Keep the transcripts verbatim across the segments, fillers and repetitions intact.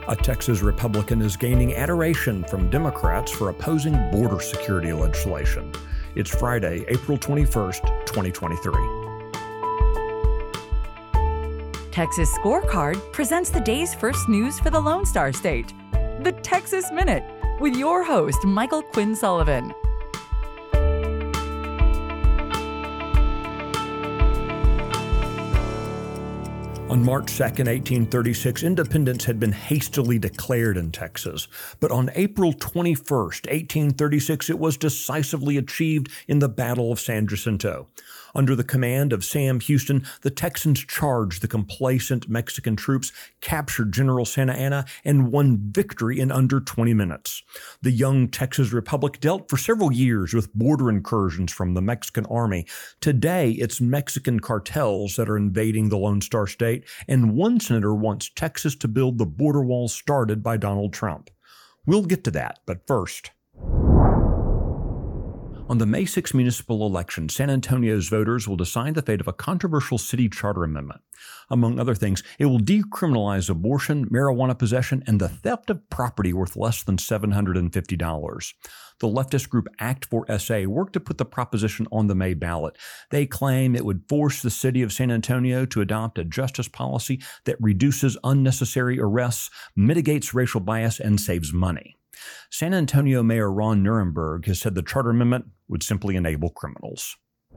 A Texas Republican is gaining adoration from Democrats for opposing border security legislation. It's Friday, April twenty-first, twenty twenty-three. Texas Scorecard presents the day's first news for the Lone Star State. The Texas Minute, with your host, Michael Quinn Sullivan. On March second, eighteen thirty-six, independence had been hastily declared in Texas. But on April twenty-first, eighteen thirty-six, it was decisively achieved in the Battle of San Jacinto. Under the command of Sam Houston, the Texans charged the complacent Mexican troops, captured General Santa Anna, and won victory in under twenty minutes. The young Texas Republic dealt for several years with border incursions from the Mexican army. Today, it's Mexican cartels that are invading the Lone Star State, and one senator wants Texas to build the border wall started by Donald Trump. We'll get to that, but first. On the May sixth municipal election, San Antonio's voters will decide the fate of a controversial city charter amendment. Among other things, it will decriminalize abortion, marijuana possession, and the theft of property worth less than seven hundred fifty dollars. The leftist group Act for S A worked to put the proposition on the May ballot. They claim it would force the city of San Antonio to adopt a justice policy that reduces unnecessary arrests, mitigates racial bias, and saves money. San Antonio Mayor Ron Nirenberg has said the charter amendment would simply enable criminals.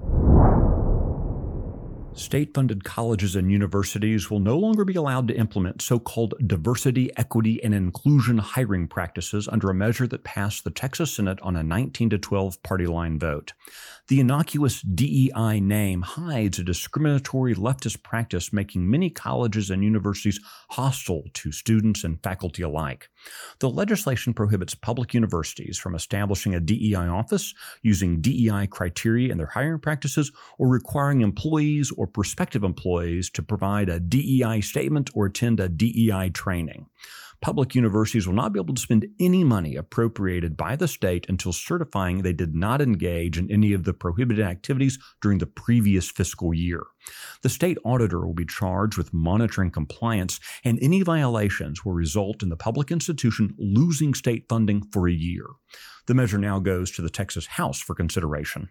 State-funded colleges and universities will no longer be allowed to implement so-called diversity, equity, and inclusion hiring practices under a measure that passed the Texas Senate on a nineteen to twelve party line vote. The innocuous D E I name hides a discriminatory leftist practice making many colleges and universities hostile to students and faculty alike. The legislation prohibits public universities from establishing a D E I office, using D E I criteria in their hiring practices, or requiring employees or prospective employees to provide a D E I statement or attend a D E I training. Public universities will not be able to spend any money appropriated by the state until certifying they did not engage in any of the prohibited activities during the previous fiscal year. The state auditor will be charged with monitoring compliance, and any violations will result in the public institution losing state funding for a year. The measure now goes to the Texas House for consideration.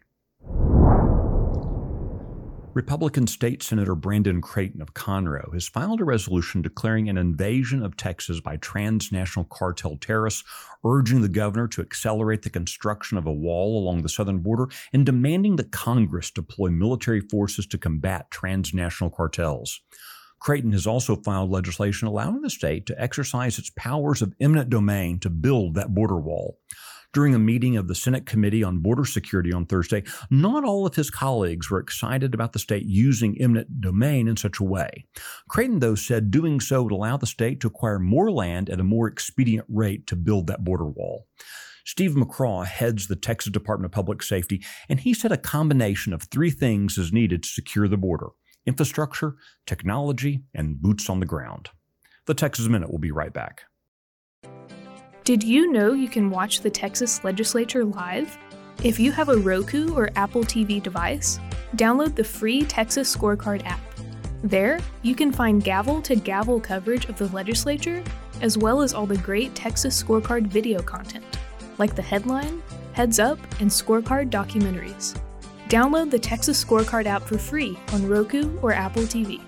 Republican State Senator Brandon Creighton of Conroe has filed a resolution declaring an invasion of Texas by transnational cartel terrorists, urging the governor to accelerate the construction of a wall along the southern border and demanding that Congress deploy military forces to combat transnational cartels. Creighton has also filed legislation allowing the state to exercise its powers of eminent domain to build that border wall. During a meeting of the Senate Committee on Border Security on Thursday, not all of his colleagues were excited about the state using eminent domain in such a way. Creighton, though, said doing so would allow the state to acquire more land at a more expedient rate to build that border wall. Steve McCraw heads the Texas Department of Public Safety, and he said a combination of three things is needed to secure the border: infrastructure, technology, and boots on the ground. The Texas Minute will be right back. Did you know you can watch the Texas Legislature live? If you have a Roku or Apple T V device, download the free Texas Scorecard app. There, you can find gavel-to-gavel coverage of the legislature, as well as all the great Texas Scorecard video content, like the Headline, Heads Up, and Scorecard documentaries. Download the Texas Scorecard app for free on Roku or Apple T V.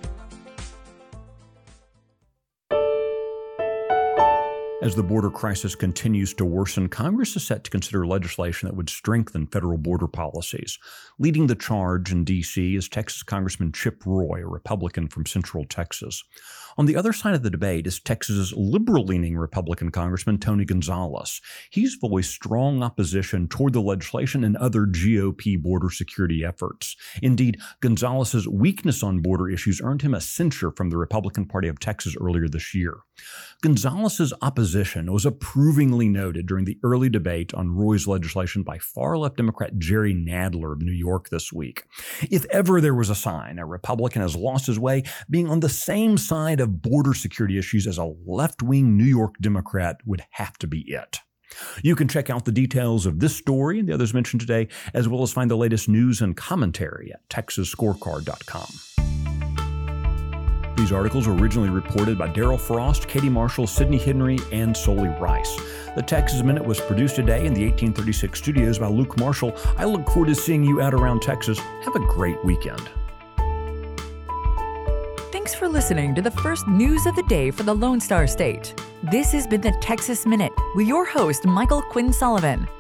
As the border crisis continues to worsen, Congress is set to consider legislation that would strengthen federal border policies. Leading the charge in D C is Texas Congressman Chip Roy, a Republican from Central Texas. On the other side of the debate is Texas's liberal-leaning Republican Congressman Tony Gonzalez. He's voiced strong opposition toward the legislation and other G O P border security efforts. Indeed, Gonzalez's weakness on border issues earned him a censure from the Republican Party of Texas earlier this year. Gonzalez's opposition was approvingly noted during the early debate on Roy's legislation by far-left Democrat Jerry Nadler of New York this week. If ever there was a sign a Republican has lost his way, being on the same side of border security issues as a left-wing New York Democrat would have to be it. You can check out the details of this story and the others mentioned today, as well as find the latest news and commentary at texas scorecard dot com. These articles were originally reported by Daryl Frost, Katie Marshall, Sidney Henry, and Solly Rice. The Texas Minute was produced today in the eighteen thirty-six studios by Luke Marshall. I look forward to seeing you out around Texas. Have a great weekend. Thanks for listening to the first news of the day for the Lone Star State. This has been the Texas Minute with your host, Michael Quinn Sullivan.